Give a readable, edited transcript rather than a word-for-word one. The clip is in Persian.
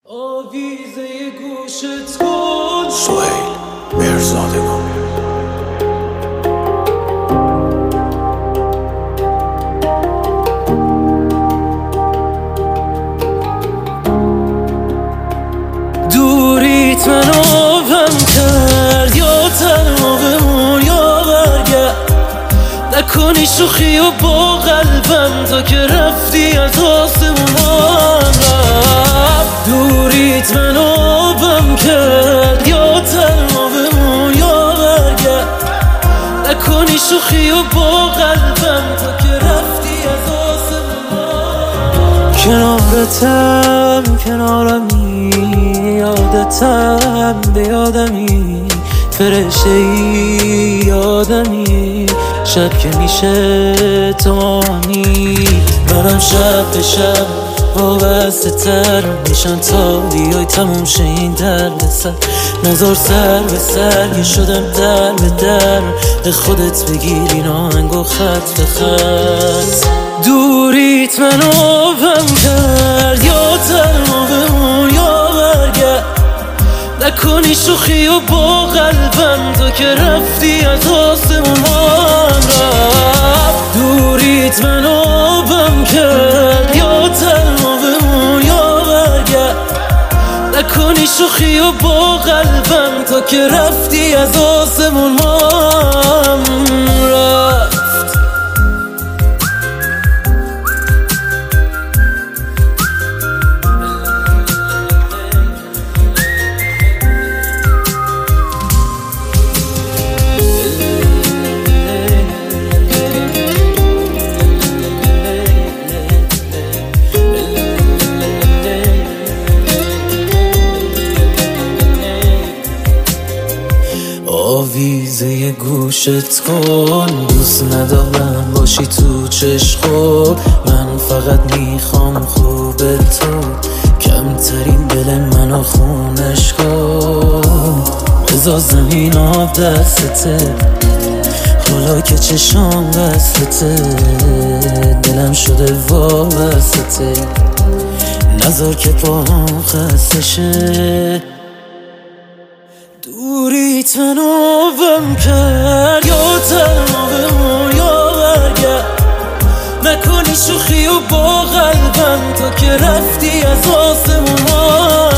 آویزه گوشت کن سهیل مرزادگان. دوریت منو غم کرد، یا تنها بمون یا برگرد. نکنی شوخی و با قلبم تا که رفتی از آسمون رفت. دوریت منو غم کرد، یا تنها بمون یا برگرد. نکنی شوخی و با قلبم تا که رفتی از آسمون. کنارتم کنارمی، یادتم به یادمی، فرشته یادمی. شب که میشه تو منم شب به شب وابسته تر میشن تا بیای تموم شه این درد سر. نظر سر به سر که شدم در به در، به خودت بگیر این آهنگو خط به خط. دوریت منو غم کرد، یا تنها بمون یا برگرد. نکنی شوخی و با قلبم تا که رفتی از آسمون رفت. دوریت منو غم کرد، یا تنها بمون یا برگرد. نکنی شوخی و با قلبم تا که رفتی از آسمون رفت. آویزه گوشت کن، دوست ندارم باشی تو چشم. من فقط میخوام خوب تو، کمترین دل منو خونش کن. بذار زمین آب دستته، حالا که چشام بستته. دلم شده وابسته، نذار که پاهم خسته شه. دوریت منو غم کرد، یا تنها بمون یا برگرد. نکنی شوخی و با قلبم تا که رفتی از آسمون